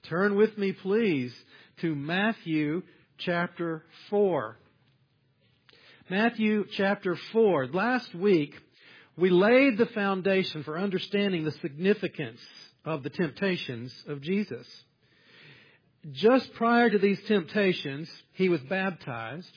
Turn with me, please, to Matthew chapter 4. Matthew chapter 4. Last week, we laid the foundation for understanding the significance of the temptations of Jesus. Just prior to these temptations, He was baptized,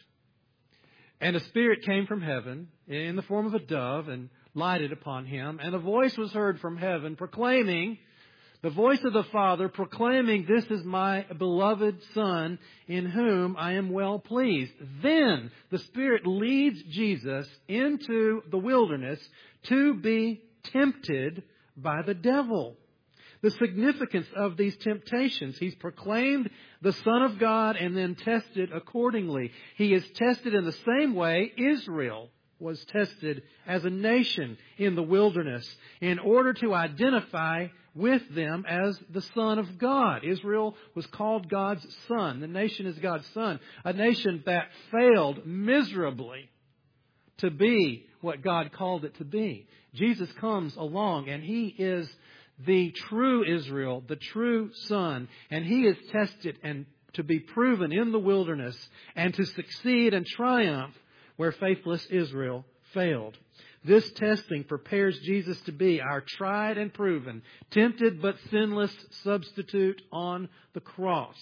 and a Spirit came from heaven in the form of a dove and lighted upon Him. And a voice was heard from heaven proclaiming, the voice of the Father proclaiming, "This is my beloved Son, in whom I am well pleased." Then the Spirit leads Jesus into the wilderness to be tempted by the devil. The significance of these temptations: He's proclaimed the Son of God and then tested accordingly. He is tested in the same way Israel was tested as a nation in the wilderness in order to identify with them as the Son of God. Israel was called God's son. The nation is God's son. A nation that failed miserably to be what God called it to be. Jesus comes along and He is the true Israel, the true Son, and He is tested and to be proven in the wilderness and to succeed and triumph where faithless Israel failed. This testing prepares Jesus to be our tried and proven, tempted but sinless substitute on the cross.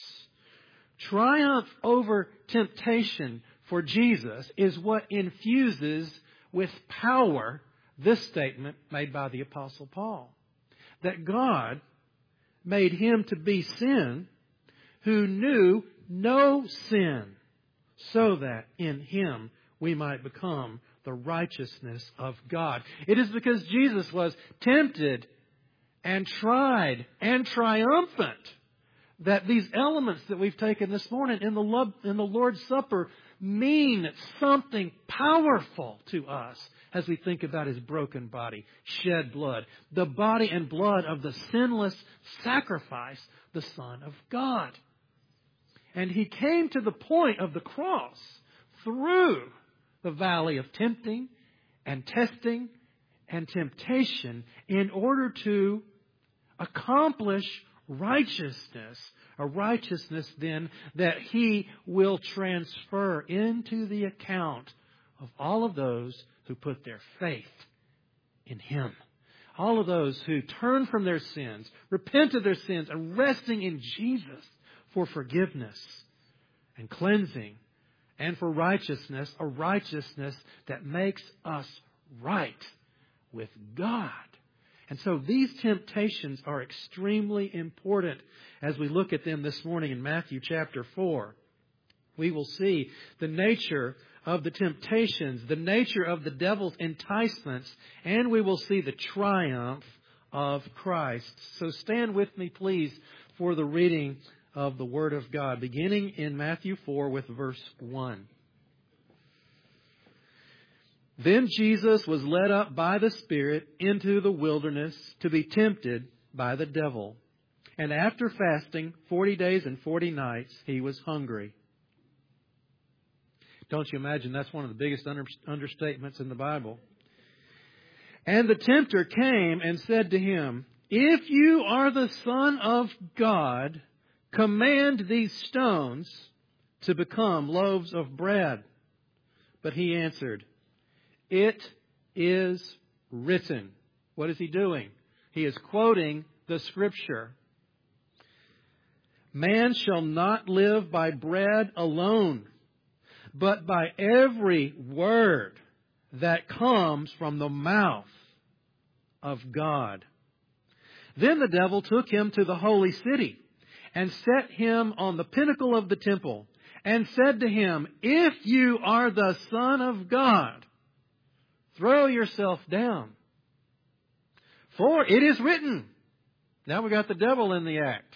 Triumph over temptation for Jesus is what infuses with power this statement made by the Apostle Paul, that God made Him to be sin who knew no sin, so that in Him we might become the righteousness of God. It is because Jesus was tempted and tried and triumphant that these elements that we've taken this morning in the Lord's Supper mean something powerful to us as we think about His broken body, shed blood, the body and blood of the sinless sacrifice, the Son of God. And He came to the point of the cross through the valley of tempting and testing and temptation in order to accomplish righteousness. A righteousness then that He will transfer into the account of all of those who put their faith in Him. All of those who turn from their sins, repent of their sins, and resting in Jesus for forgiveness and cleansing and for righteousness, a righteousness that makes us right with God. And so these temptations are extremely important as we look at them this morning in Matthew chapter 4. We will see the nature of the temptations, the nature of the devil's enticements, and we will see the triumph of Christ. So stand with me, please, for the reading of the Word of God, beginning in Matthew 4 with verse 1. Then Jesus was led up by the Spirit into the wilderness to be tempted by the devil. And after fasting 40 days and 40 nights, He was hungry. Don't you imagine that's one of the biggest understatements in the Bible? And the tempter came and said to Him, "If you are the Son of God, command these stones to become loaves of bread." But He answered, "It is written." What is He doing? He is quoting the Scripture. "Man shall not live by bread alone, but by every word that comes from the mouth of God." Then the devil took Him to the holy city and set Him on the pinnacle of the temple and said to Him, "If you are the Son of God, throw yourself down. For it is written." Now we got the devil in the act.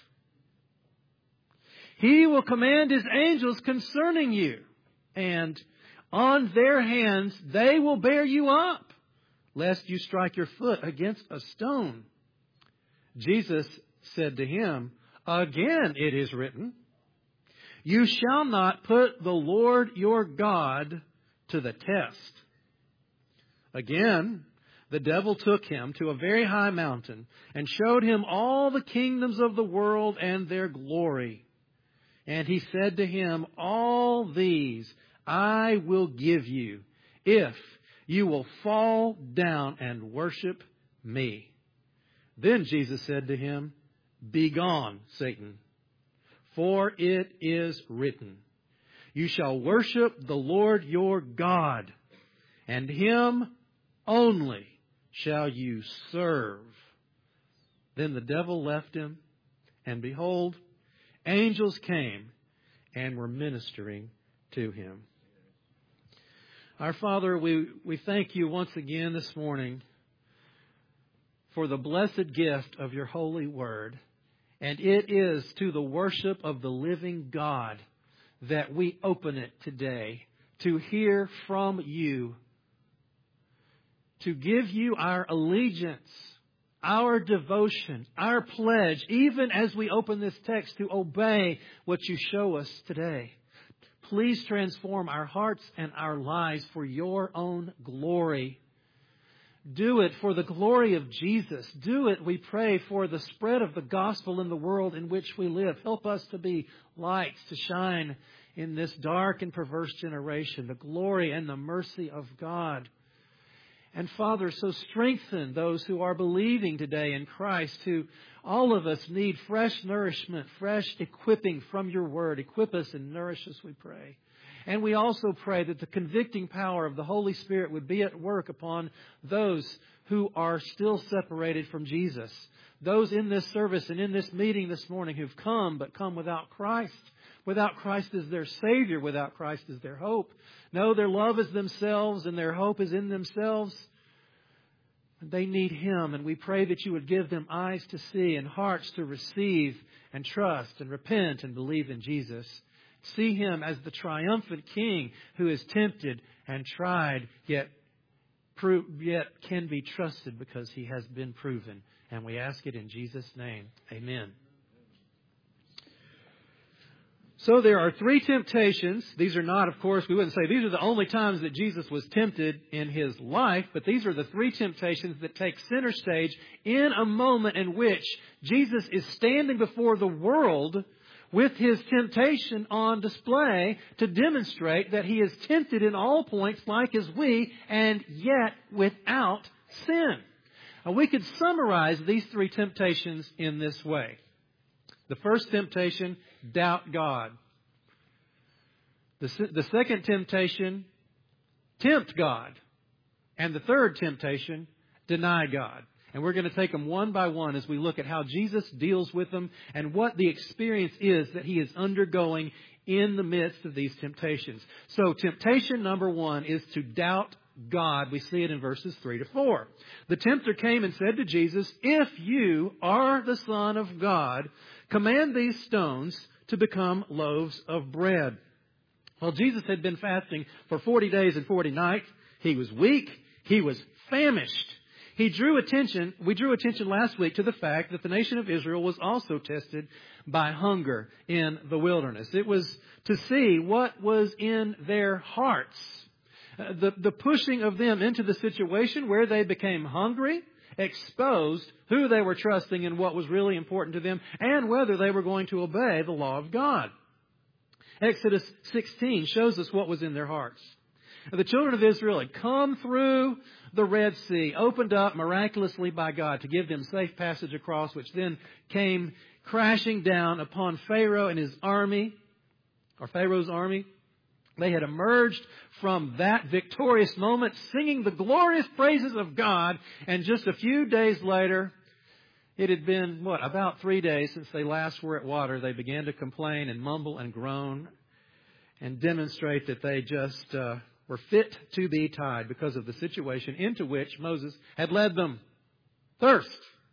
"He will command His angels concerning you, and on their hands they will bear you up, lest you strike your foot against a stone." Jesus said to him, "Again it is written, you shall not put the Lord your God to the test." Again, the devil took him to a very high mountain and showed him all the kingdoms of the world and their glory. And he said to him, all these I will give you if you will fall down and worship me. Then Jesus said to him, begone, Satan, for it is written, you shall worship the Lord your God, and Him only shall you serve. Then the devil left him, and behold, angels came and were ministering to him. Our Father, we thank you once again this morning for the blessed gift of your holy word. And it is to the worship of the living God that we open it today, to hear from you, to give you our allegiance, our devotion, our pledge, even as we open this text, to obey what you show us today. Please transform our hearts and our lives for your own glory. Do it for the glory of Jesus. Do it, we pray, for the spread of the gospel in the world in which we live. Help us to be lights to shine in this dark and perverse generation, the glory and the mercy of God. And Father, so strengthen those who are believing today in Christ, who all of us need fresh nourishment, fresh equipping from your word. Equip us and nourish us, we pray. And we also pray that the convicting power of the Holy Spirit would be at work upon those who are still separated from Jesus. Those in this service and in this meeting this morning who've come but come without Christ. Without Christ as their Savior, without Christ as their hope. No, their love is themselves and their hope is in themselves. They need Him, and we pray that you would give them eyes to see and hearts to receive and trust and repent and believe in Jesus. See Him as the triumphant King who is tempted and tried, yet can be trusted because He has been proven. And we ask it in Jesus' name. Amen. So there are three temptations. These are not, of course, we wouldn't say these are the only times that Jesus was tempted in His life, but these are the three temptations that take center stage in a moment in which Jesus is standing before the world with His temptation on display to demonstrate that He is tempted in all points like as we, and yet without sin. Now, we could summarize these three temptations in this way. The first temptation, doubt God. The second temptation, tempt God. And the third temptation, deny God. And we're going to take them one by one as we look at how Jesus deals with them and what the experience is that He is undergoing in the midst of these temptations. So temptation number one is to doubt God. We see it in verses 3 to 4. The tempter came and said to Jesus, if you are the Son of God, command these stones to become loaves of bread. Well, Jesus had been fasting for 40 days and 40 nights. He was weak. He was famished. We drew attention last week to the fact that the nation of Israel was also tested by hunger in the wilderness. It was to see what was in their hearts. The pushing of them into the situation where they became hungry exposed who they were trusting and what was really important to them and whether they were going to obey the law of God. Exodus 16 shows us what was in their hearts. The children of Israel had come through the Red Sea, opened up miraculously by God to give them safe passage across, which then came crashing down upon Pharaoh and his army, or Pharaoh's army. They had emerged from that victorious moment singing the glorious praises of God, and just a few days later, it had been, about 3 days since they last were at water. They began to complain and mumble and groan and demonstrate that they just were fit to be tied because of the situation into which Moses had led them. Thirst.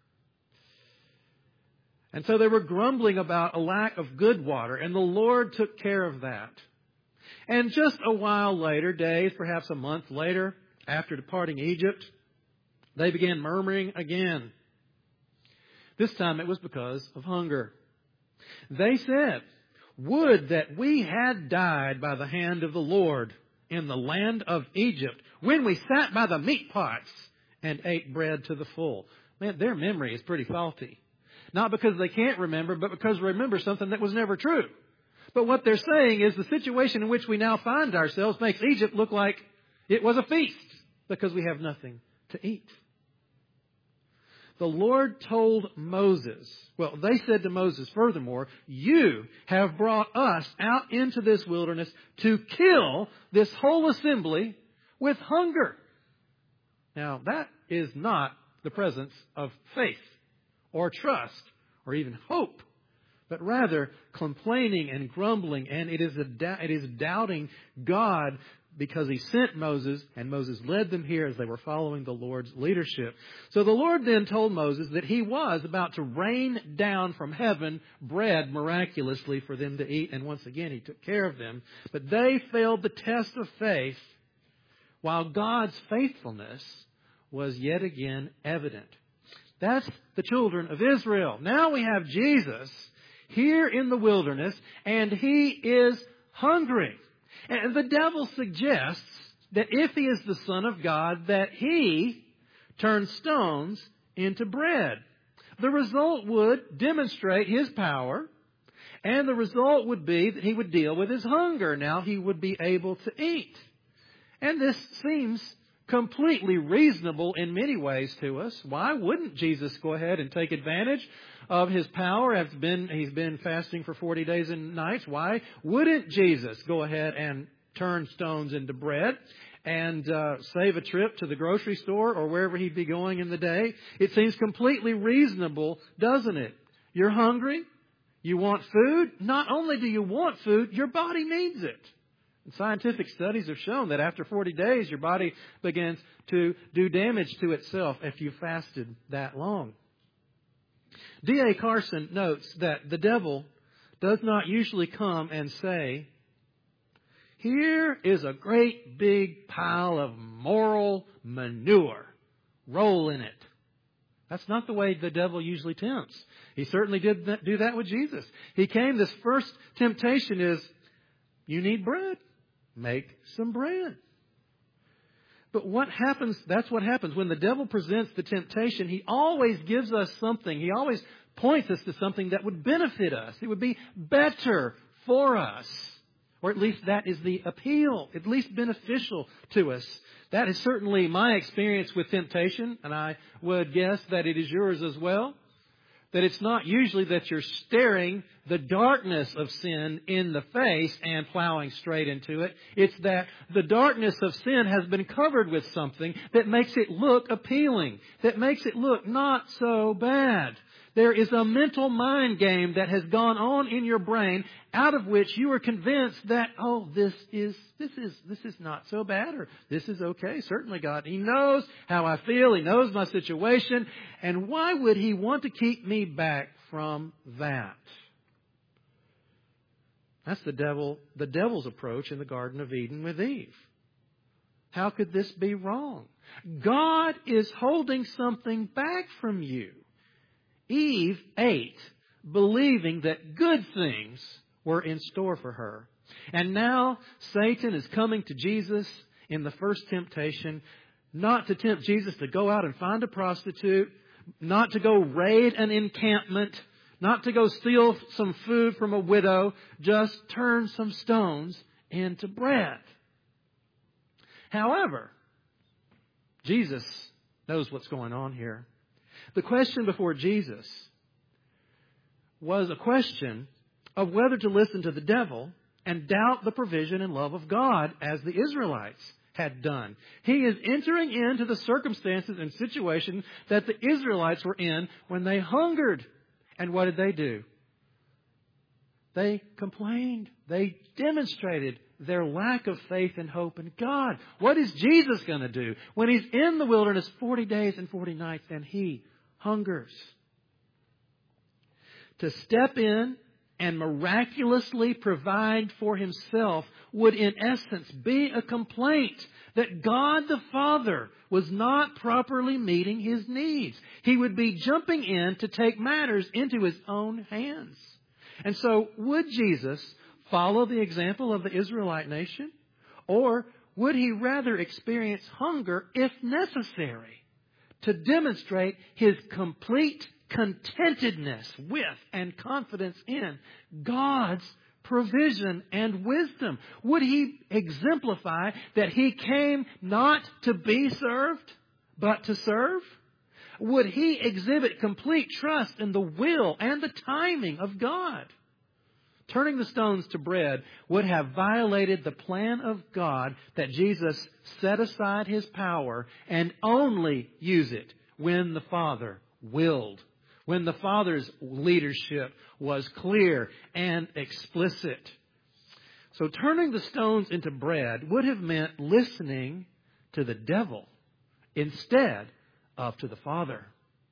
And so they were grumbling about a lack of good water, and the Lord took care of that. And just a while later, days, perhaps a month later, after departing Egypt, they began murmuring again. This time it was because of hunger. They said, would that we had died by the hand of the Lord in the land of Egypt when we sat by the meat pots and ate bread to the full. Man, their memory is pretty faulty. Not because they can't remember, but because they remember something that was never true. But what they're saying is the situation in which we now find ourselves makes Egypt look like it was a feast because we have nothing to eat. The Lord told Moses, well, they said to Moses, furthermore, you have brought us out into this wilderness to kill this whole assembly with hunger. Now, that is not the presence of faith or trust or even hope, but rather complaining and grumbling, and it is doubting God because He sent Moses, and Moses led them here as they were following the Lord's leadership. So the Lord then told Moses that He was about to rain down from heaven bread miraculously for them to eat, and once again He took care of them. But they failed the test of faith, while God's faithfulness was yet again evident. That's the children of Israel. Now we have Jesus here in the wilderness, and He is hungry. And the devil suggests that if He is the Son of God, that He turns stones into bread. The result would demonstrate His power, and the result would be that He would deal with His hunger. Now He would be able to eat. And this seems completely reasonable in many ways to us. Why wouldn't Jesus go ahead and take advantage of His power? He's been fasting for 40 days and nights. Why wouldn't Jesus go ahead and turn stones into bread and save a trip to the grocery store or wherever He'd be going in the day? It seems completely reasonable, doesn't it? You're hungry. You want food. Not only do you want food, your body needs it. Scientific studies have shown that after 40 days, your body begins to do damage to itself if you fasted that long. D.A. Carson notes that the devil does not usually come and say, here is a great big pile of moral manure. Roll in it. That's not the way the devil usually tempts. He certainly did do that with Jesus. He came, this first temptation is, you need bread. Make some bread. But what happens, that's what happens. When the devil presents the temptation, he always gives us something. He always points us to something that would benefit us. It would be better for us. Or at least that is the appeal, at least beneficial to us. That is certainly my experience with temptation, and I would guess that it is yours as well. That it's not usually that you're staring the darkness of sin in the face and plowing straight into it. It's that the darkness of sin has been covered with something that makes it look appealing, that makes it look not so bad. There is a mental mind game that has gone on in your brain out of which you are convinced that, oh, this is not so bad, or this is okay. Certainly God, He knows how I feel. He knows my situation. And why would He want to keep me back from that? That's the devil's approach in the Garden of Eden with Eve. How could this be wrong? God is holding something back from you. Eve ate, believing that good things were in store for her. And now Satan is coming to Jesus in the first temptation, not to tempt Jesus to go out and find a prostitute, not to go raid an encampment, not to go steal some food from a widow, just turn some stones into bread. However, Jesus knows what's going on here. The question before Jesus was a question of whether to listen to the devil and doubt the provision and love of God as the Israelites had done. He is entering into the circumstances and situation that the Israelites were in when they hungered. And what did they do? They complained. They demonstrated their lack of faith and hope in God. What is Jesus going to do when He's in the wilderness 40 days and 40 nights and He hungers? To step in and miraculously provide for Himself would in essence be a complaint that God the Father was not properly meeting His needs. He would be jumping in to take matters into His own hands. And so would Jesus follow the example of the Israelite nation? Or would He rather experience hunger if necessary to demonstrate His complete contentedness with and confidence in God's provision and wisdom? Would He exemplify that He came not to be served, but to serve? Would He exhibit complete trust in the will and the timing of God? Turning the stones to bread would have violated the plan of God that Jesus set aside His power and only use it when the Father willed, when the Father's leadership was clear and explicit. So turning the stones into bread would have meant listening to the devil instead of to the Father.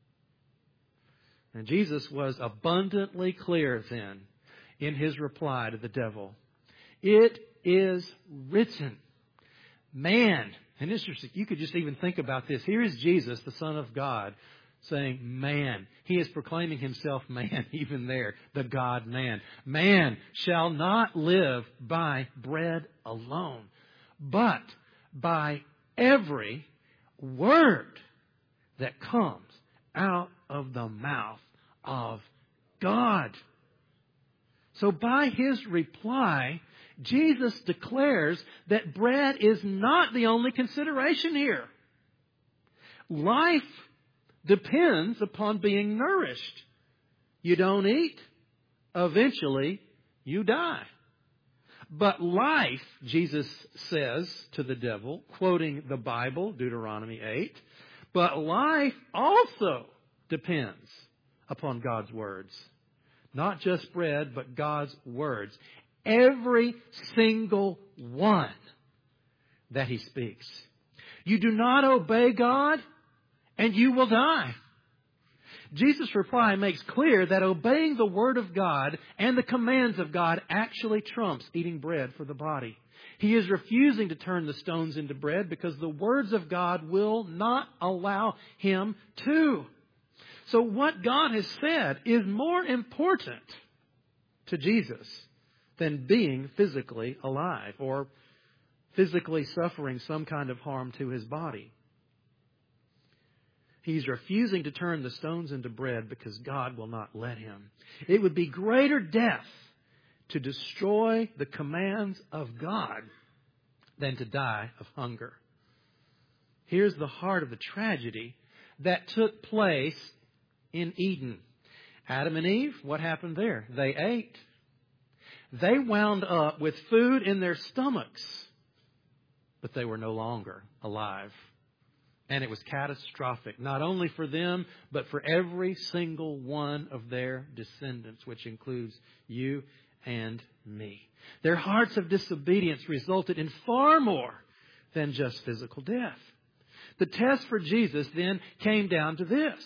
And Jesus was abundantly clear then in His reply to the devil. It is written. Man, and you could just even think about this. Here is Jesus, the Son of God, saying, man. He is proclaiming Himself man, even there, the God-man. Man shall not live by bread alone, but by every word that comes out of the mouth of God. So by His reply, Jesus declares that bread is not the only consideration here. Life depends upon being nourished. You don't eat, eventually you die. But life, Jesus says to the devil, quoting the Bible, Deuteronomy 8, but life also depends upon God's words. Not just bread, but God's words. Every single one that He speaks. You do not obey God, and you will die. Jesus' reply makes clear that obeying the Word of God and the commands of God actually trumps eating bread for the body. He is refusing to turn the stones into bread because the words of God will not allow Him to. So what God has said is more important to Jesus than being physically alive or physically suffering some kind of harm to His body. He's refusing to turn the stones into bread because God will not let Him. It would be greater death to destroy the commands of God than to die of hunger. Here's the heart of the tragedy that took place in Eden. Adam and Eve, what happened there? They ate. They wound up with food in their stomachs, but they were no longer alive. And it was catastrophic, not only for them, but for every single one of their descendants, which includes you and me. Their hearts of disobedience resulted in far more than just physical death. The test for Jesus then came down to this.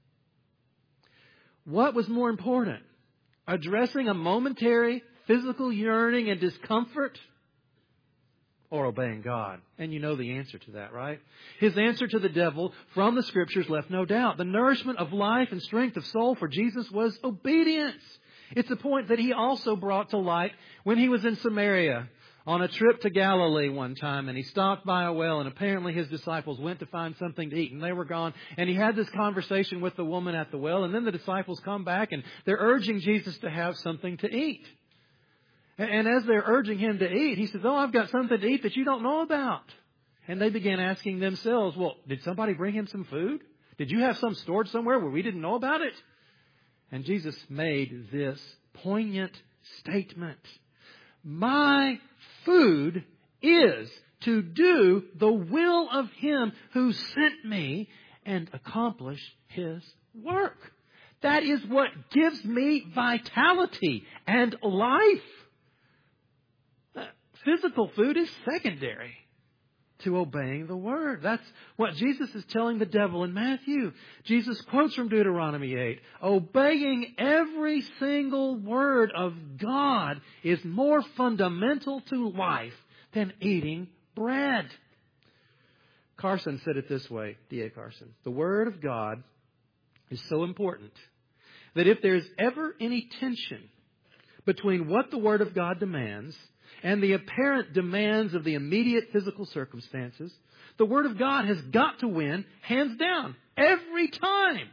What was more important? Addressing a momentary physical yearning and discomfort, or obeying God? And you know the answer to that, right? His answer to the devil from the Scriptures left no doubt. The nourishment of life and strength of soul for Jesus was obedience. It's a point that He also brought to light when He was in Samaria on a trip to Galilee one time, and He stopped by a well, and apparently His disciples went to find something to eat, and they were gone. And He had this conversation with the woman at the well, and then the disciples come back, and they're urging Jesus to have something to eat. And as they're urging Him to eat, He says, oh, I've got something to eat that you don't know about. And they began asking themselves, well, did somebody bring Him some food? Did you have some stored somewhere where we didn't know about it? And Jesus made this poignant statement. My food is to do the will of Him who sent me and accomplish His work. That is what gives me vitality and life. Physical food is secondary to obeying the Word. That's what Jesus is telling the devil in Matthew. Jesus quotes from Deuteronomy 8, obeying every single word of God is more fundamental to life than eating bread. Carson said it this way, D.A. Carson. The Word of God is so important that if there's ever any tension between what the Word of God demands and the apparent demands of the immediate physical circumstances, the Word of God has got to win, hands down, every time.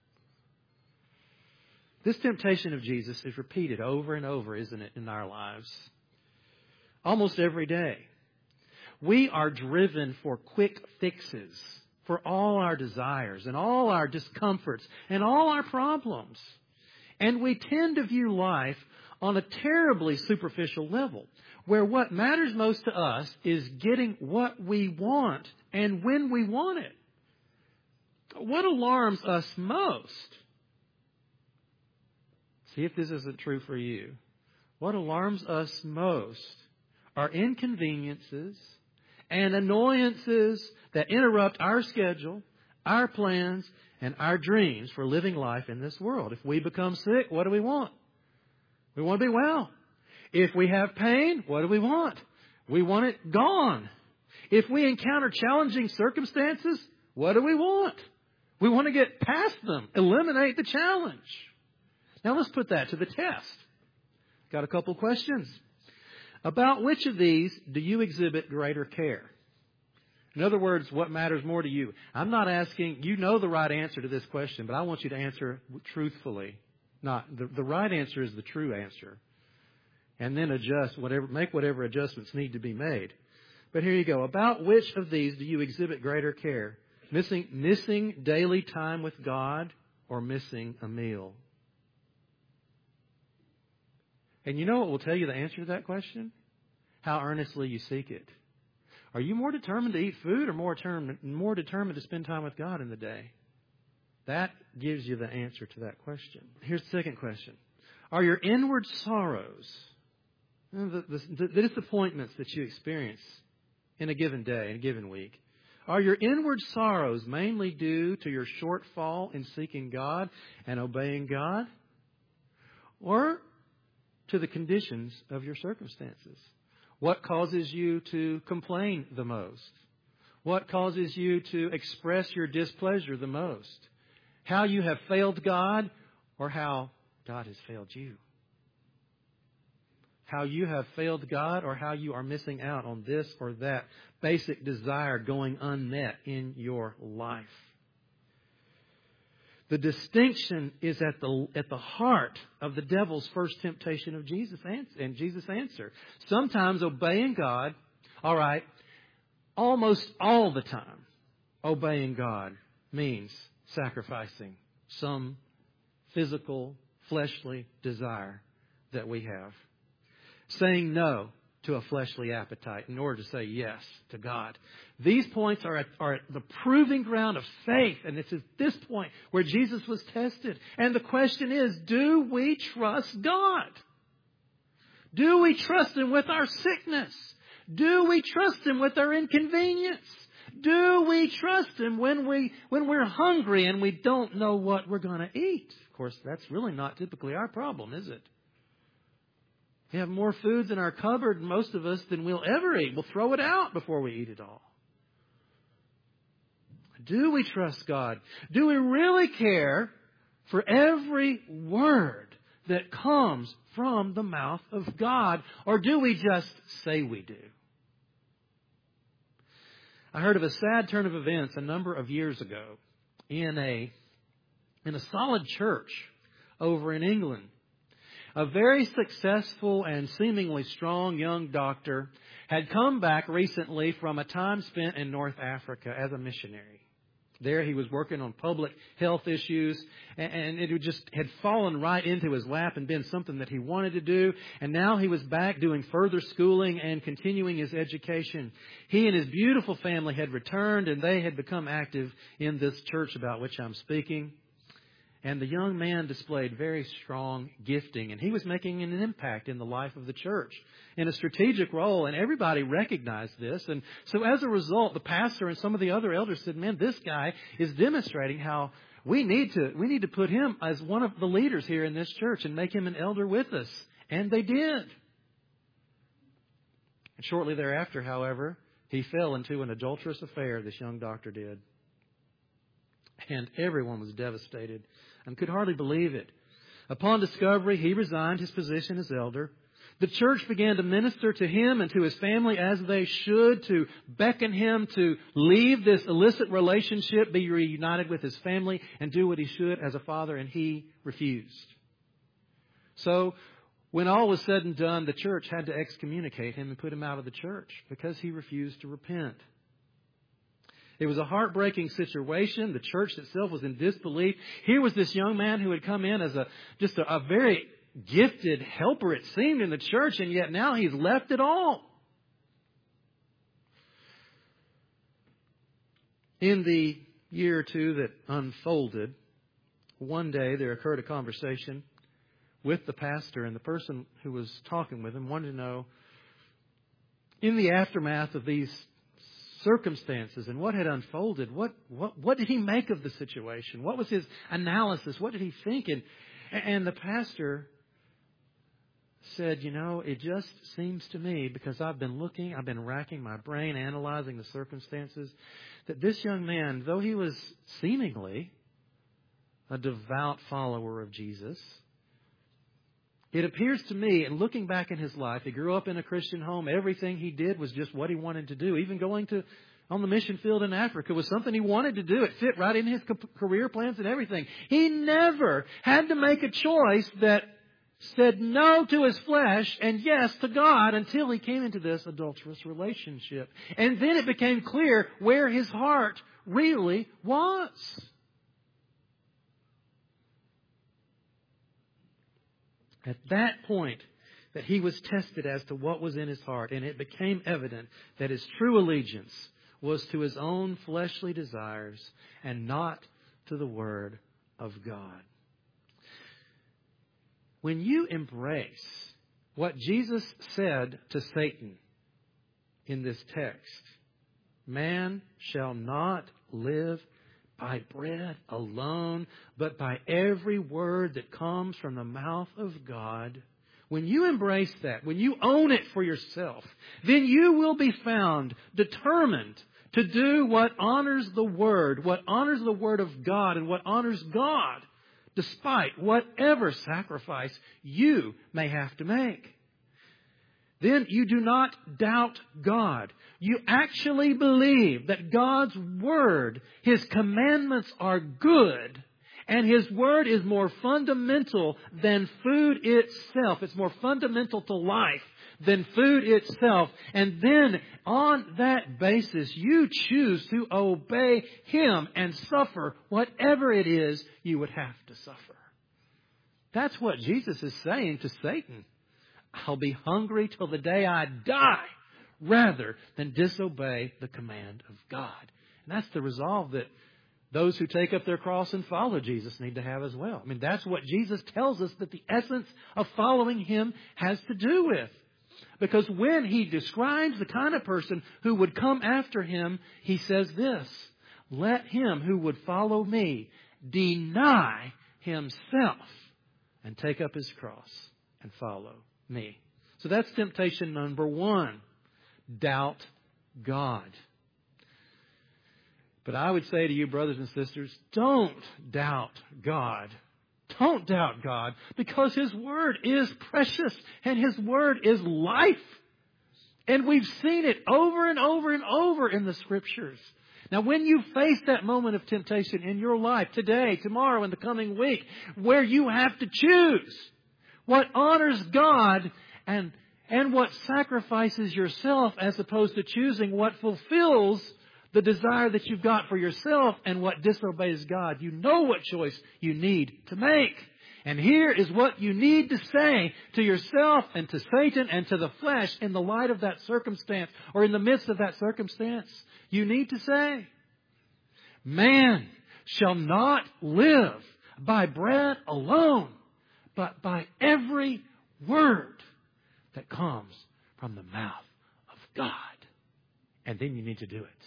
This temptation of Jesus is repeated over and over, isn't it, in our lives? Almost every day. We are driven for quick fixes for all our desires and all our discomforts and all our problems. And we tend to view life on a terribly superficial level, where what matters most to us is getting what we want and when we want it. What alarms us most? See if this isn't true for you. What alarms us most are inconveniences and annoyances that interrupt our schedule, our plans, and our dreams for living life in this world. If we become sick, what do we want? We want to be well. If we have pain, what do we want? We want it gone. If we encounter challenging circumstances, what do we want? We want to get past them, eliminate the challenge. Now let's put that to the test. Got a couple questions. About which of these do you exhibit greater care? In other words, what matters more to you? I'm not asking, you know the right answer to this question, but I want you to answer truthfully. Not the right answer is the true answer. And then make whatever adjustments need to be made. But here you go. About which of these do you exhibit greater care? Missing daily time with God or missing a meal? And you know what will tell you the answer to that question? How earnestly you seek it. Are you more determined to eat food or more determined to spend time with God in the day? That gives you the answer to that question. Here's the second question. Are your inward sorrows, the disappointments that you experience in a given day, in a given week, are your inward sorrows mainly due to your shortfall in seeking God and obeying God? Or to the conditions of your circumstances? What causes you to complain the most? What causes you to express your displeasure the most? How you have failed God or how God has failed you? How you have failed God or how you are missing out on this or that basic desire going unmet in your life. The distinction is at the heart of the devil's first temptation of Jesus' answer. Sometimes obeying God, all right, almost all the time, obeying God means sacrificing some physical, fleshly desire that we have. Saying no to a fleshly appetite in order to say yes to God. These points are at the proving ground of faith. And it's at this point where Jesus was tested. And the question is, do we trust God? Do we trust Him with our sickness? Do we trust Him with our inconvenience? Do we trust Him when we're hungry and we don't know what we're going to eat? Of course, that's really not typically our problem, is it? We have more foods in our cupboard, most of us, than we'll ever eat. We'll throw it out before we eat it all. Do we trust God? Do we really care for every word that comes from the mouth of God? Or do we just say we do? I heard of a sad turn of events a number of years ago in a solid church over in England. A very successful and seemingly strong young doctor had come back recently from a time spent in North Africa as a missionary. There he was working on public health issues, and it just had fallen right into his lap and been something that he wanted to do. And now he was back doing further schooling and continuing his education. He and his beautiful family had returned, and they had become active in this church about which I'm speaking. And the young man displayed very strong gifting, and he was making an impact in the life of the church in a strategic role, and everybody recognized this. And so as a result, the pastor and some of the other elders said, man, this guy is demonstrating how we need to put him as one of the leaders here in this church and make him an elder with us. And they did. And shortly thereafter, however, he fell into an adulterous affair, this young doctor did. And everyone was devastated and could hardly believe it. Upon discovery, he resigned his position as elder. The church began to minister to him and to his family as they should, to beckon him to leave this illicit relationship, be reunited with his family, and do what he should as a father, and he refused. So, when all was said and done, the church had to excommunicate him and put him out of the church because he refused to repent. It was a heartbreaking situation. The church itself was in disbelief. Here was this young man who had come in as just a very gifted helper, it seemed, in the church, and yet now he's left it all. In the year or two that unfolded, one day there occurred a conversation with the pastor, and the person who was talking with him wanted to know, in the aftermath of these circumstances and what had unfolded, what did he make of the situation? What was his analysis? What did he think? And the pastor said, it just seems to me, because I've been racking my brain, analyzing the circumstances, that this young man, though he was seemingly a devout follower of Jesus, it appears to me, and looking back in his life, he grew up in a Christian home. Everything he did was just what he wanted to do. Even going on the mission field in Africa was something he wanted to do. It fit right in his career plans and everything. He never had to make a choice that said no to his flesh and yes to God until he came into this adulterous relationship. And then it became clear where his heart really was. At that point, that he was tested as to what was in his heart, and it became evident that his true allegiance was to his own fleshly desires and not to the Word of God. When you embrace what Jesus said to Satan in this text, man shall not live by bread alone, but by every word that comes from the mouth of God. When you embrace that, when you own it for yourself, then you will be found determined to do what honors the Word of God, and what honors God, despite whatever sacrifice you may have to make. Then you do not doubt God. You actually believe that God's Word, His commandments are good, and His Word is more fundamental than food itself. It's more fundamental to life than food itself. And then on that basis, you choose to obey Him and suffer whatever it is you would have to suffer. That's what Jesus is saying to Satan. I'll be hungry till the day I die rather than disobey the command of God. And that's the resolve that those who take up their cross and follow Jesus need to have as well. I mean, that's what Jesus tells us that the essence of following Him has to do with. Because when He describes the kind of person who would come after Him, He says this: let him who would follow me deny himself and take up his cross and follow me. So that's temptation number one. Doubt God. But I would say to you, brothers and sisters, don't doubt God. Don't doubt God, because His Word is precious and His Word is life. And we've seen it over and over and over in the Scriptures. Now, when you face that moment of temptation in your life, today, tomorrow, in the coming week, where you have to choose what honors God and what sacrifices yourself, as opposed to choosing what fulfills the desire that you've got for yourself and what disobeys God, you know what choice you need to make. And here is what you need to say to yourself and to Satan and to the flesh in the light of that circumstance, or in the midst of that circumstance. You need to say, man shall not live by bread alone, but by every word that comes from the mouth of God. And then you need to do it.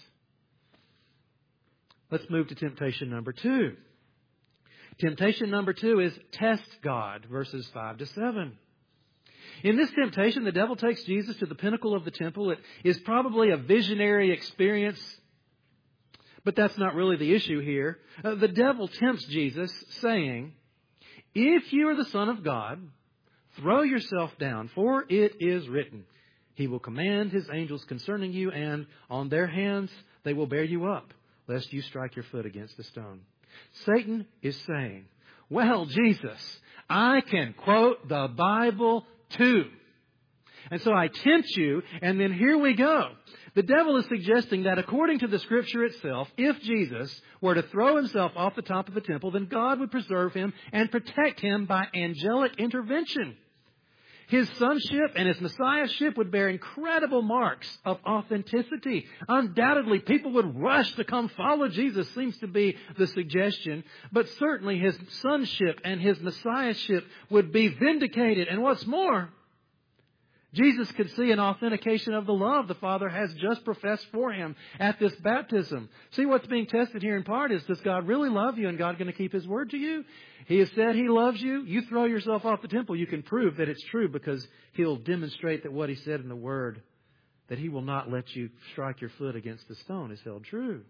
Let's move to temptation number 2. Temptation number 2 is test God, verses 5 to 7. In this temptation, the devil takes Jesus to the pinnacle of the temple. It is probably a visionary experience, but that's not really the issue here. The devil tempts Jesus, saying, if you are the Son of God, throw yourself down, for it is written, He will command His angels concerning you, and on their hands they will bear you up, lest you strike your foot against a stone. Satan is saying, well, Jesus, I can quote the Bible too. And so I tempt you, and then here we go. The devil is suggesting that according to the Scripture itself, if Jesus were to throw himself off the top of the temple, then God would preserve him and protect him by angelic intervention. His sonship and his messiahship would bear incredible marks of authenticity. Undoubtedly, people would rush to come follow Jesus, seems to be the suggestion. But certainly his sonship and his messiahship would be vindicated. And what's more, Jesus could see an authentication of the love the Father has just professed for him at this baptism. See, what's being tested here in part is, does God really love you, and God going to keep His word to you? He has said He loves you. You throw yourself off the temple. You can prove that it's true because He'll demonstrate that what He said in the Word, that He will not let you strike your foot against the stone, is held true.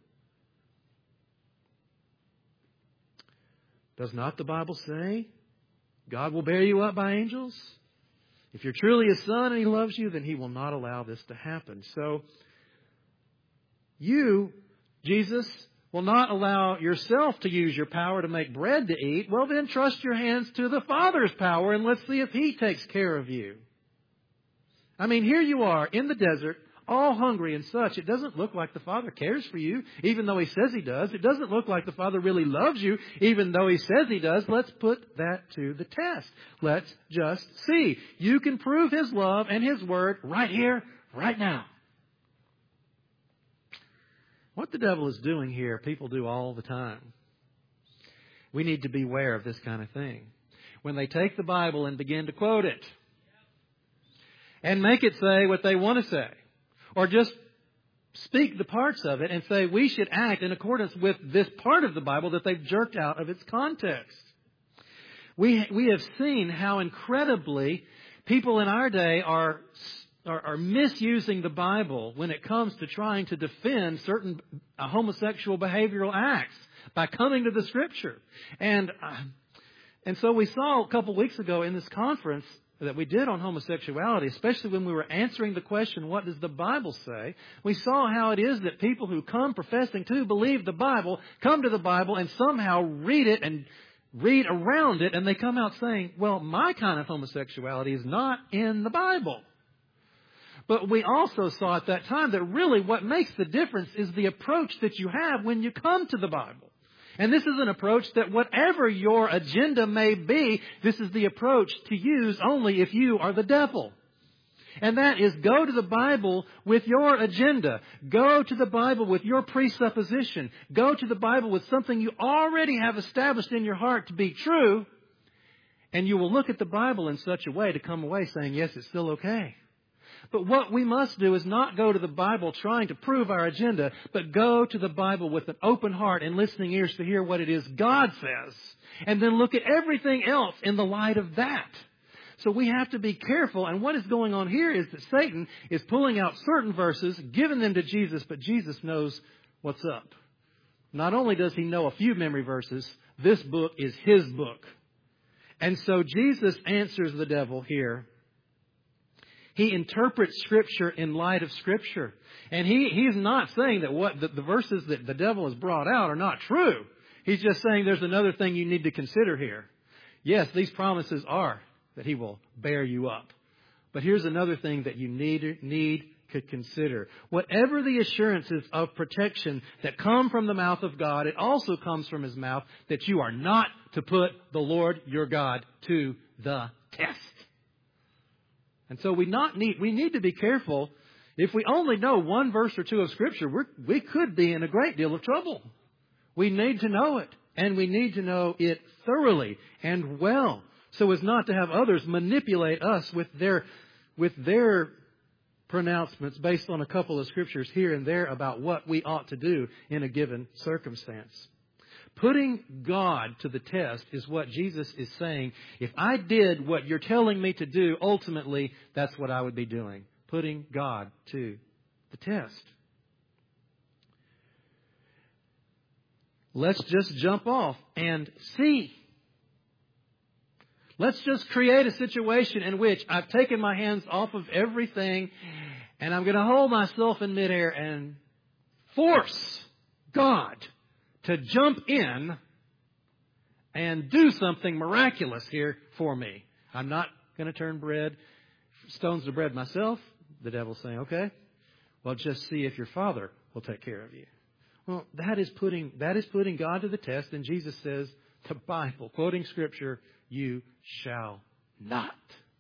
Does not the Bible say God will bear you up by angels? If you're truly His son and He loves you, then He will not allow this to happen. So, you, Jesus, will not allow yourself to use your power to make bread to eat. Well, then trust your hands to the Father's power and let's see if He takes care of you. I mean, here you are in the desert, all hungry and such. It doesn't look like the Father cares for you, even though He says He does. It doesn't look like the Father really loves you, even though He says He does. Let's put that to the test. Let's just see. You can prove His love and His word right here, right now. What the devil is doing here, people do all the time. We need to beware of this kind of thing. When they take the Bible and begin to quote it and make it say what they want to say, or just speak the parts of it and say we should act in accordance with this part of the Bible that they've jerked out of its context. We have seen how incredibly people in our day are misusing the Bible when it comes to trying to defend certain homosexual behavioral acts by coming to the Scripture. And so we saw a couple weeks ago in this conference that we did on homosexuality, especially when we were answering the question, what does the Bible say? We saw how it is that people who come professing to believe the Bible come to the Bible and somehow read it and read around it, and they come out saying, well, my kind of homosexuality is not in the Bible. But we also saw at that time that really what makes the difference is the approach that you have when you come to the Bible. And this is an approach that whatever your agenda may be, this is the approach to use only if you are the devil. And that is, go to the Bible with your agenda. Go to the Bible with your presupposition. Go to the Bible with something you already have established in your heart to be true. And you will look at the Bible in such a way to come away saying, yes, it's still okay. But what we must do is not go to the Bible trying to prove our agenda, but go to the Bible with an open heart and listening ears to hear what it is God says. And then look at everything else in the light of that. So we have to be careful. And what is going on here is that Satan is pulling out certain verses, giving them to Jesus, but Jesus knows what's up. Not only does He know a few memory verses, this book is His book. And so Jesus answers the devil here. He interprets Scripture in light of Scripture. And he's not saying that what the verses that the devil has brought out are not true. He's just saying there's another thing you need to consider here. Yes, these promises are that He will bear you up. But here's another thing that you need to consider. Whatever the assurances of protection that come from the mouth of God, it also comes from His mouth that you are not to put the Lord your God to the test. And so we need to be careful. If we only know one verse or two of Scripture, we could be in a great deal of trouble. We need to know it, and we need to know it thoroughly and well, so as not to have others manipulate us with their pronouncements based on a couple of Scriptures here and there about what we ought to do in a given circumstance. Putting God to the test is what Jesus is saying. If I did what you're telling me to do, ultimately, that's what I would be doing. Putting God to the test. Let's just jump off and see. Let's just create a situation in which I've taken my hands off of everything and I'm going to hold myself in midair and force God to jump in and do something miraculous here for me. I'm not going to turn stones to bread myself. The devil's saying, okay, well, just see if your Father will take care of you. Well, that is putting God to the test. And Jesus says, the Bible, quoting Scripture, you shall not.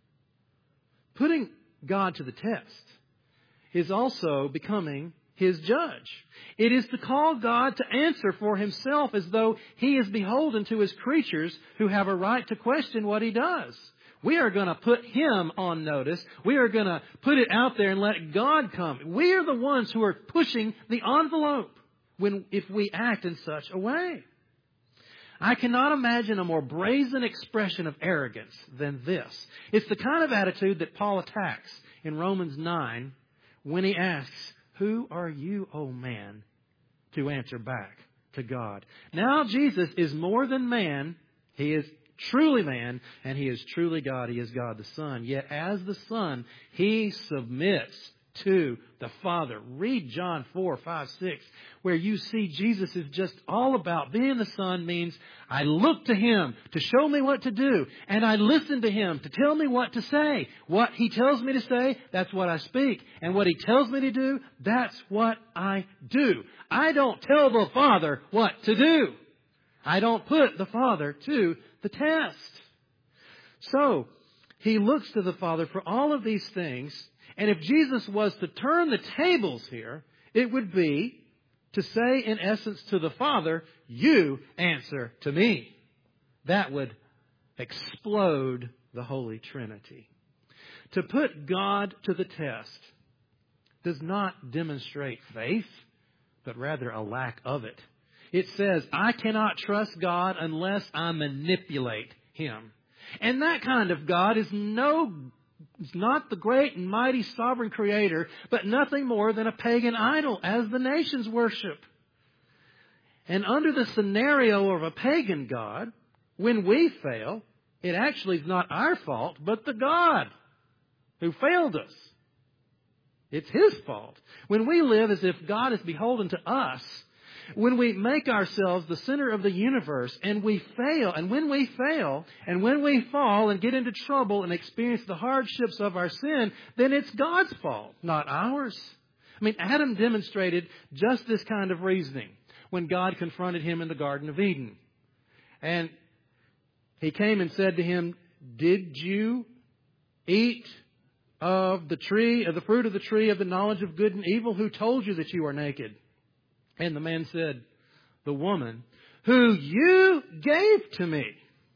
Putting God to the test is also becoming His judge. It is to call God to answer for Himself as though He is beholden to His creatures who have a right to question what He does. We are going to put Him on notice. We are going to put it out there and let God come. We are the ones who are pushing the envelope if we act in such a way. I cannot imagine a more brazen expression of arrogance than this. It's the kind of attitude that Paul attacks in Romans 9 when he asks, who are you, O man, to answer back to God? Now Jesus is more than man. He is truly man, and He is truly God. He is God the Son. Yet as the Son, He submits to the Father. Read John 4, 5, 6, where you see Jesus is just all about being the Son means I look to Him to show me what to do, and I listen to Him to tell me what to say. What He tells me to say, that's what I speak. And what He tells me to do, that's what I do. I don't tell the Father what to do. I don't put the Father to the test. So, He looks to the Father for all of these things. And if Jesus was to turn the tables here, it would be to say in essence to the Father, you answer to me. That would explode the Holy Trinity. To put God to the test does not demonstrate faith, but rather a lack of it. It says, I cannot trust God unless I manipulate Him. And that kind of God is not the great and mighty sovereign Creator, but nothing more than a pagan idol, as the nations worship. And under the scenario of a pagan God, when we fail, it actually is not our fault, but the God who failed us. It's His fault. When we live as if God is beholden to us, when we make ourselves the center of the universe and we fail, and when we fail, and when we fall and get into trouble and experience the hardships of our sin, then it's God's fault, not ours. I mean, Adam demonstrated just this kind of reasoning when God confronted him in the Garden of Eden. And He came and said to him, did you eat of the fruit of the tree of the knowledge of good and evil? Who told you that you are naked? And the man said, the woman who you gave to me.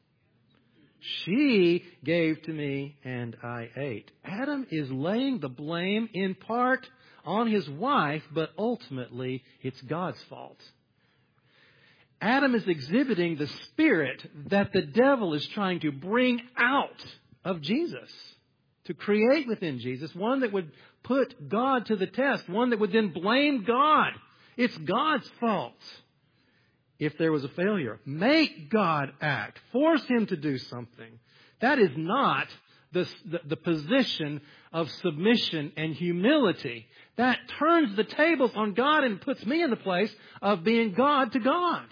She gave to me and I ate. Adam is laying the blame in part on his wife, but ultimately it's God's fault. Adam is exhibiting the spirit that the devil is trying to bring out of Jesus, to create within Jesus, one that would put God to the test, one that would then blame God. It's God's fault if there was a failure. Make God act. Force Him to do something. That is not the position of submission and humility. That turns the tables on God and puts me in the place of being God to God.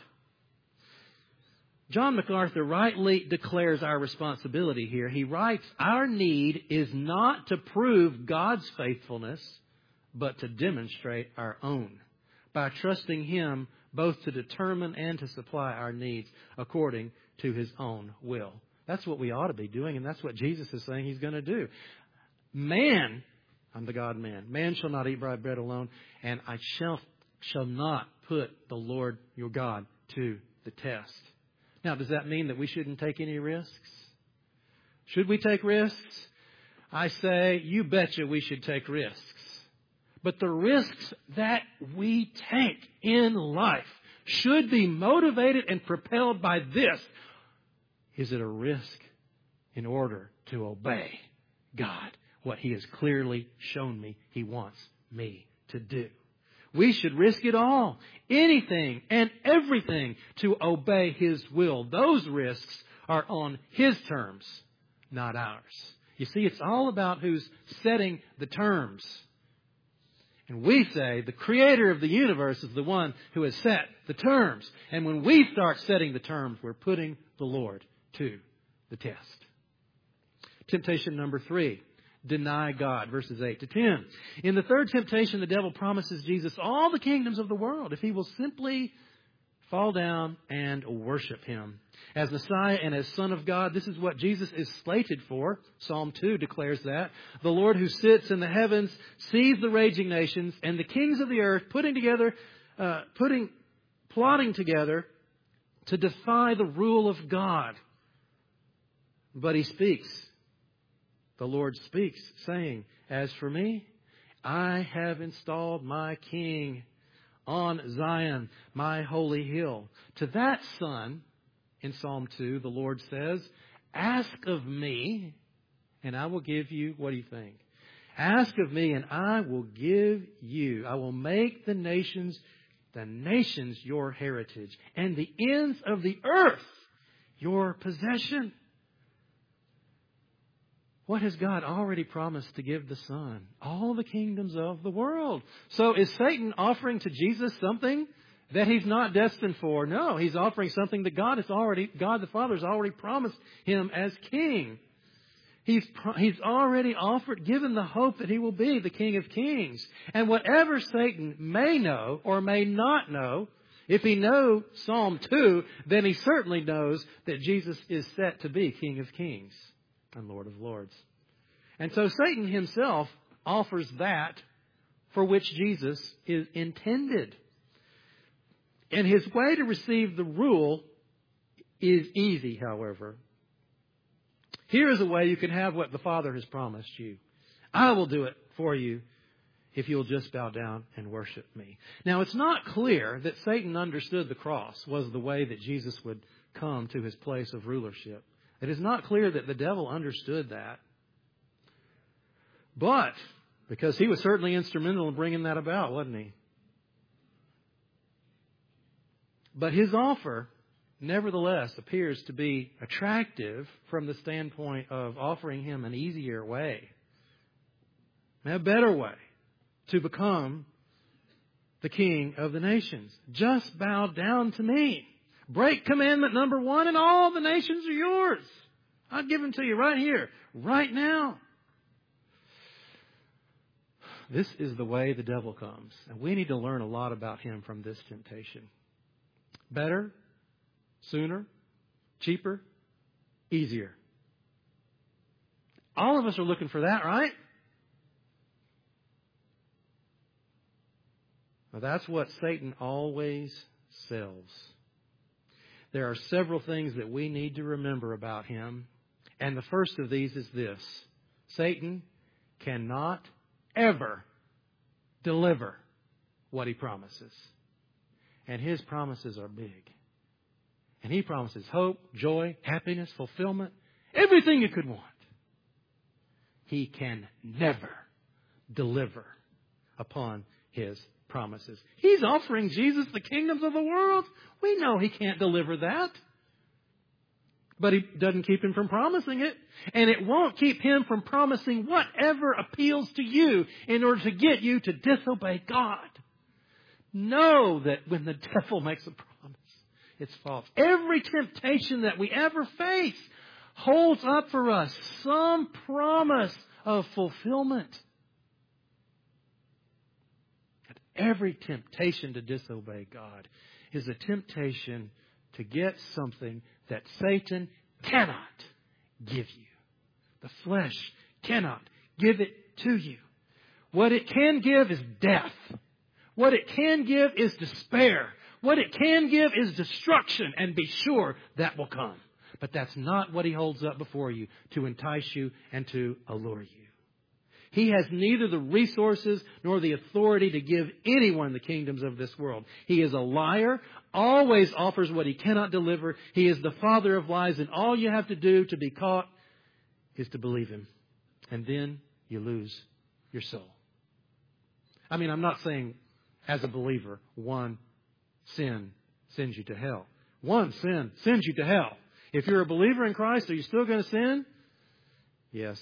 John MacArthur rightly declares our responsibility here. He writes, our need is not to prove God's faithfulness, but to demonstrate our own, by trusting Him both to determine and to supply our needs according to His own will. That's what we ought to be doing, and that's what Jesus is saying He's going to do. Man, I'm the God-man. Man shall not eat by bread alone, and I shall not put the Lord your God to the test. Now, does that mean that we shouldn't take any risks? Should we take risks? I say, you betcha we should take risks. But the risks that we take in life should be motivated and propelled by this. Is it a risk in order to obey God, what He has clearly shown me He wants me to do? We should risk it all, anything and everything, to obey His will. Those risks are on His terms, not ours. You see, it's all about who's setting the terms. And we say the Creator of the universe is the one who has set the terms. And when we start setting the terms, we're putting the Lord to the test. Temptation number 3. Deny God, verses 8 to 10. In the third temptation, the devil promises Jesus all the kingdoms of the world if he will simply fall down and worship Him. As Messiah and as Son of God, this is what Jesus is slated for. Psalm 2 declares that. The Lord who sits in the heavens sees the raging nations and the kings of the earth plotting together to defy the rule of God. But He speaks. The Lord speaks, saying, As for me, I have installed my King on Zion, my holy hill. To that Son, in Psalm 2, the Lord says, Ask of me, and I will give you, what do you think? Ask of me, and I will give you. I will make the nations your heritage, and the ends of the earth your possession. What has God already promised to give the Son? All the kingdoms of the world. So is Satan offering to Jesus something that He's not destined for? No, he's offering something that God the Father has already promised Him as King. He's already given the hope that He will be the King of Kings. And whatever Satan may know or may not know, if he knows Psalm 2, then he certainly knows that Jesus is set to be King of Kings and Lord of Lords. And so Satan himself offers that for which Jesus is intended. And his way to receive the rule is easy, however. Here is a way you can have what the Father has promised you. I will do it for you if you'll just bow down and worship me. Now, it's not clear that Satan understood the cross was the way that Jesus would come to His place of rulership. It is not clear that the devil understood that. But, because he was certainly instrumental in bringing that about, wasn't he? But his offer, nevertheless, appears to be attractive from the standpoint of offering him an easier way, a better way to become the King of the nations. Just bow down to me. Break commandment number 1 and all the nations are yours. I'll give them to you right here, right now. This is the way the devil comes. And we need to learn a lot about him from this temptation. Better, sooner, cheaper, easier. All of us are looking for that, right? Well, that's what Satan always sells. There are several things that we need to remember about him. And the first of these is this. Satan cannot ever deliver what he promises. And his promises are big. And he promises hope, joy, happiness, fulfillment, everything you could want. He can never deliver upon his promises. He's offering Jesus the kingdoms of the world. We know he can't deliver that. But he doesn't keep him from promising it. And it won't keep him from promising whatever appeals to you in order to get you to disobey God. Know that when the devil makes a promise, it's false. Every temptation that we ever face holds up for us some promise of fulfillment. Every temptation to disobey God is a temptation to get something that Satan cannot give you. The flesh cannot give it to you. What it can give is death. What it can give is despair. What it can give is destruction, and be sure that will come. But that's not what he holds up before you to entice you and to allure you. He has neither the resources nor the authority to give anyone the kingdoms of this world. He is a liar, always offers what he cannot deliver. He is the father of lies, and all you have to do to be caught is to believe him. And then you lose your soul. I mean, I'm not saying as a believer, one sin sends you to hell. One sin sends you to hell. If you're a believer in Christ, are you still going to sin? Yes.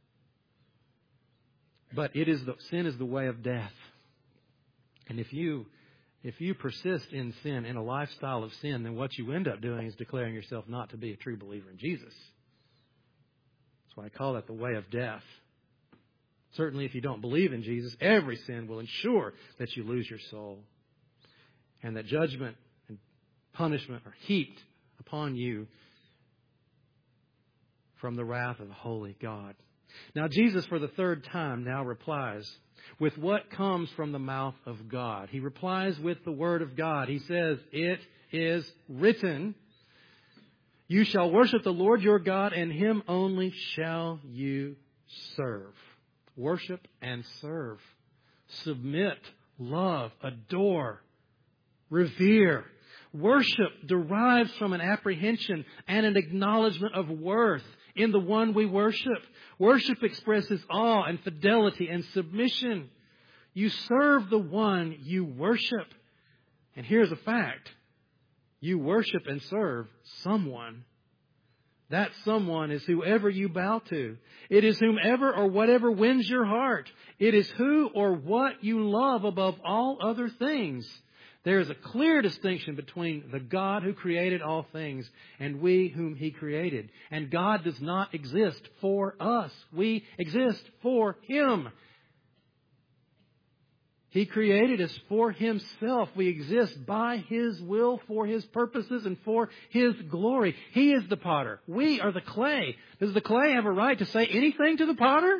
But sin is the way of death. And if you persist in sin, in a lifestyle of sin, then what you end up doing is declaring yourself not to be a true believer in Jesus. That's why I call that the way of death. Certainly, if you don't believe in Jesus, every sin will ensure that you lose your soul. And that judgment and punishment are heaped upon you from the wrath of the holy God. Now, Jesus, for the third time, now replies with what comes from the mouth of God. He replies with the Word of God. He says, "It is written, you shall worship the Lord your God, and Him only shall you serve." Worship and serve. Submit, love, adore, revere. Worship derives from an apprehension and an acknowledgement of worth in the one we worship. Worship expresses awe and fidelity and submission. You serve the one you worship. And here's a fact. You worship and serve someone. That someone is whoever you bow to. It is whomever or whatever wins your heart. It is who or what you love above all other things. There is a clear distinction between the God who created all things and we whom He created. And God does not exist for us. We exist for Him. He created us for Himself. We exist by His will, for His purposes, and for His glory. He is the potter. We are the clay. Does the clay have a right to say anything to the potter?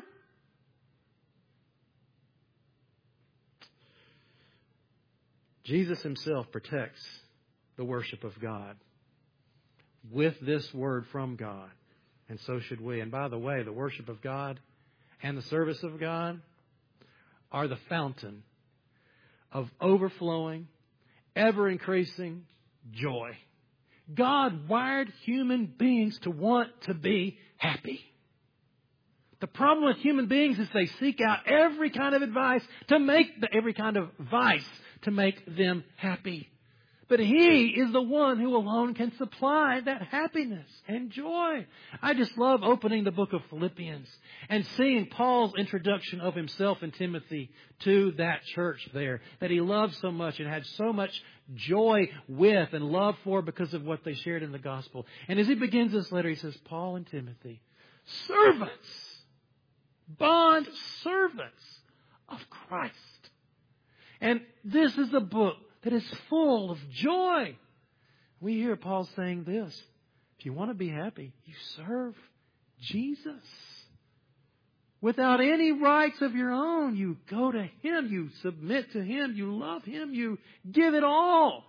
Jesus Himself protects the worship of God with this word from God. And so should we. And by the way, the worship of God and the service of God are the fountain of overflowing, ever-increasing joy. God wired human beings to want to be happy. The problem with human beings is they seek out every kind of advice every kind of vice to make them happy. But He is the one who alone can supply that happiness and joy. I just love opening the book of Philippians and seeing Paul's introduction of himself and Timothy to that church there that he loved so much and had so much joy with and love for because of what they shared in the gospel. And as he begins this letter, he says, Paul and Timothy, servants, bond servants of Christ. And this is a book that is full of joy. We hear Paul saying this. If you want to be happy, you serve Jesus. Without any rights of your own, you go to Him, you submit to Him, you love Him, you give it all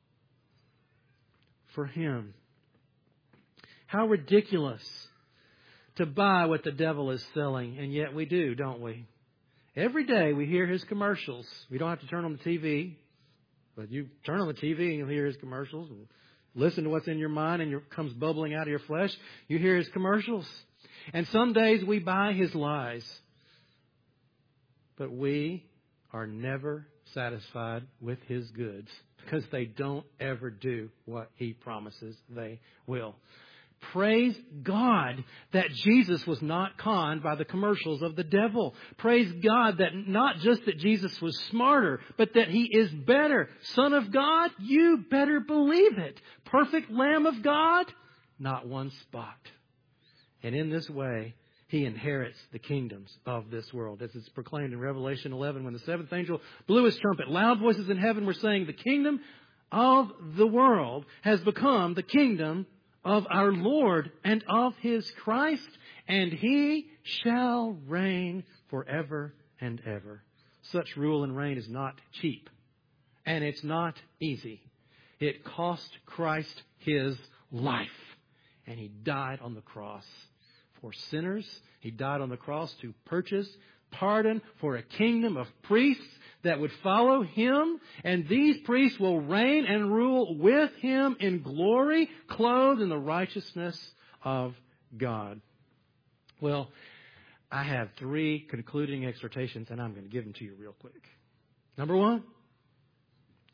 for Him. How ridiculous to buy what the devil is selling, and yet we do, don't we? Every day we hear his commercials. We don't have to turn on the TV, but you turn on the TV and you'll hear his commercials. And listen to what's in your mind and it comes bubbling out of your flesh. You hear his commercials. And some days we buy his lies. But we are never satisfied with his goods because they don't ever do what he promises they will. Praise God that Jesus was not conned by the commercials of the devil. Praise God that not just that Jesus was smarter, but that He is better. Son of God, you better believe it. Perfect Lamb of God, not one spot. And in this way, He inherits the kingdoms of this world. As it's proclaimed in Revelation 11, when the seventh angel blew his trumpet, loud voices in heaven were saying, the kingdom of the world has become the kingdom of our Lord and of His Christ, and He shall reign forever and ever. Such rule and reign is not cheap, and it's not easy. It cost Christ His life, and He died on the cross for sinners. He died on the cross to purchase pardon for a kingdom of priests that would follow Him, and these priests will reign and rule with Him in glory, clothed in the righteousness of God. Well, I have 3 concluding exhortations, and I'm going to give them to you real quick. Number 1,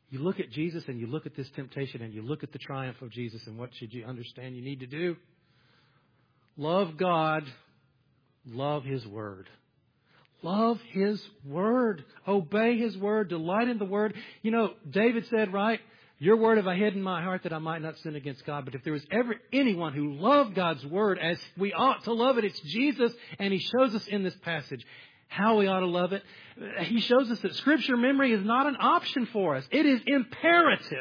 You look at Jesus and you look at this temptation and you look at the triumph of Jesus, and what should you understand you need to do? Love God. Love His Word. Love His Word. Obey His Word. Delight in the Word. You know, David said, right? Your word have I hid in my heart that I might not sin against God. But if there was ever anyone who loved God's Word as we ought to love it, it's Jesus. And He shows us in this passage how we ought to love it. He shows us that Scripture memory is not an option for us. It is imperative.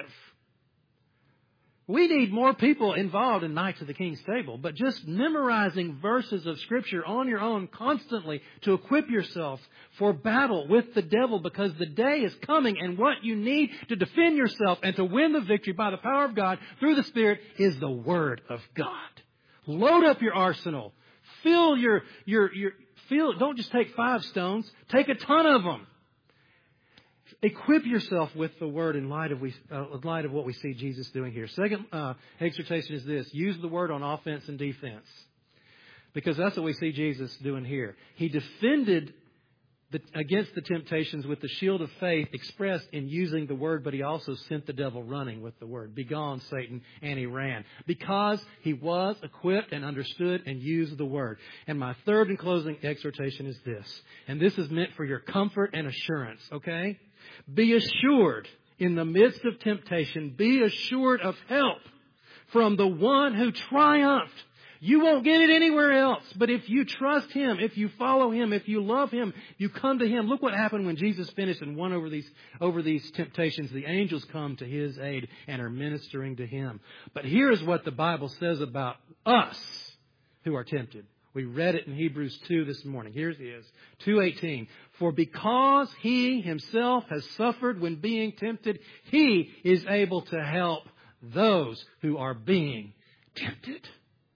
We need more people involved in Knights of the King's Table, but just memorizing verses of Scripture on your own constantly to equip yourself for battle with the devil, because the day is coming, and what you need to defend yourself and to win the victory by the power of God through the Spirit is the Word of God. Load up your arsenal. Fill don't just take 5 stones, take a ton of them. Equip yourself with the Word in light of what we see Jesus doing here. Second exhortation is this. Use the Word on offense and defense. Because that's what we see Jesus doing here. He defended against the temptations with the shield of faith expressed in using the Word, but He also sent the devil running with the Word. Begone, Satan, and he ran. Because he was equipped and understood and used the Word. And my third and closing exhortation is this. And this is meant for your comfort and assurance, okay? Be assured in the midst of temptation. Be assured of help from the one who triumphed. You won't get it anywhere else. But if you trust Him, if you follow Him, if you love Him, you come to Him. Look what happened when Jesus finished and won over these temptations. The angels come to His aid and are ministering to Him. But here's what the Bible says about us who are tempted. We read it in Hebrews 2 this morning. Here it is, 2:18. For because He Himself has suffered when being tempted, He is able to help those who are being tempted.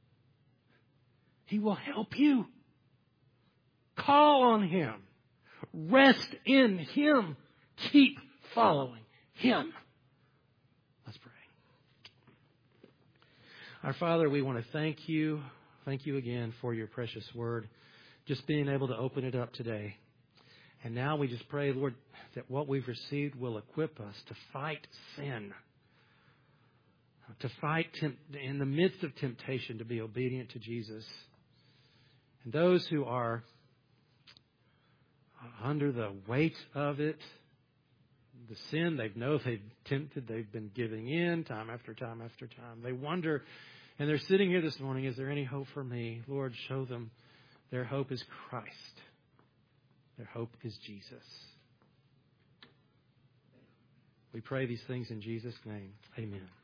He will help you. Call on Him. Rest in Him. Keep following Him. Let's pray. Our Father, we want to thank You. Thank You again for Your precious Word. Just being able to open it up today. And now we just pray, Lord, that what we've received will equip us to fight sin. To fight in the midst of temptation, to be obedient to Jesus. And those who are under the weight of it, the sin they've tempted, they've been giving in time after time after time. They wonder, and they're sitting here this morning, is there any hope for me? Lord, show them their hope is Christ. Their hope is Jesus. We pray these things in Jesus' name. Amen.